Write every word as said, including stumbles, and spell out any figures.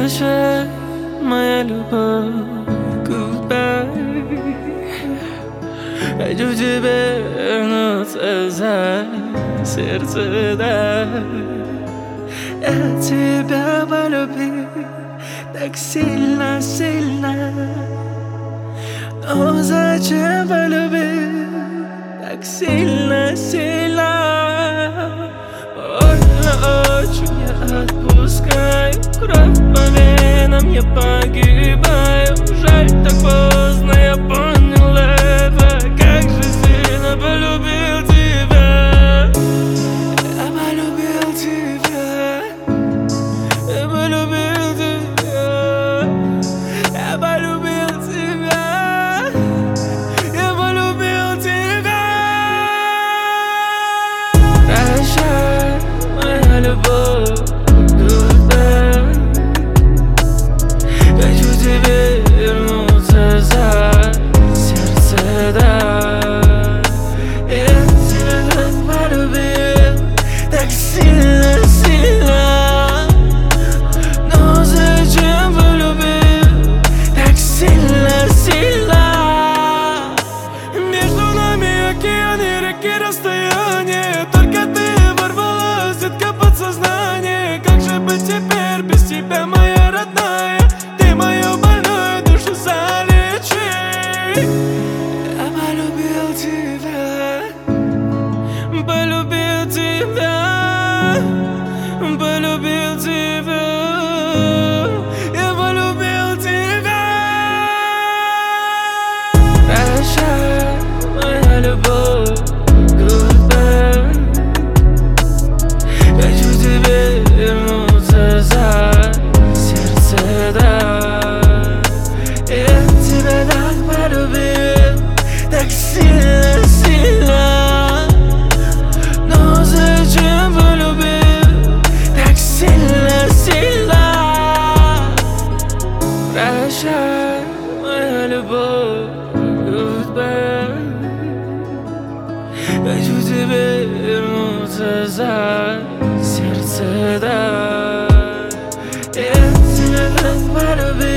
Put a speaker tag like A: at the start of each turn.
A: Прощай, моя любовь, goodbye. Хочу тебе вернуться за сердце, да. Я тебя полюбил так сильно, сильно. Но зачем полюбил так сильно, сильно? Больно очень я отпускаю, кровь по венам, я погибаю. Жаль, так поздно я понял это. Как же сильно полюбил тебя. Я полюбил тебя. Я полюбил тебя. Я полюбил тебя. Я полюбил тебя. Прощай, моя любовь, goodbye. Хочу тебе вернуться за сердце, да. Я тебя так полюбил, так сильно, сильно. Но зачем полюбил так сильно, сильно? Между нами океаны, реки, расстояние. Только ты ворвалась, детка, подсознание. Как же быть теперь без тебя, моя родная? Ты мою больную душу залечи. Я полюбил тебя, полюбил тебя, полюбил тебя. Я полюбил тебя. Прощай, моя любовь, goodbye. Хочу тебе вернуться за сердце, да. Я тебя так полюбил, так сильно, сильно. Но зачем полюбил так сильно, сильно? Прощай, моя любовь, goodbye. Хочу тебе вернуться за сердце, да. Я тебя так полюбил.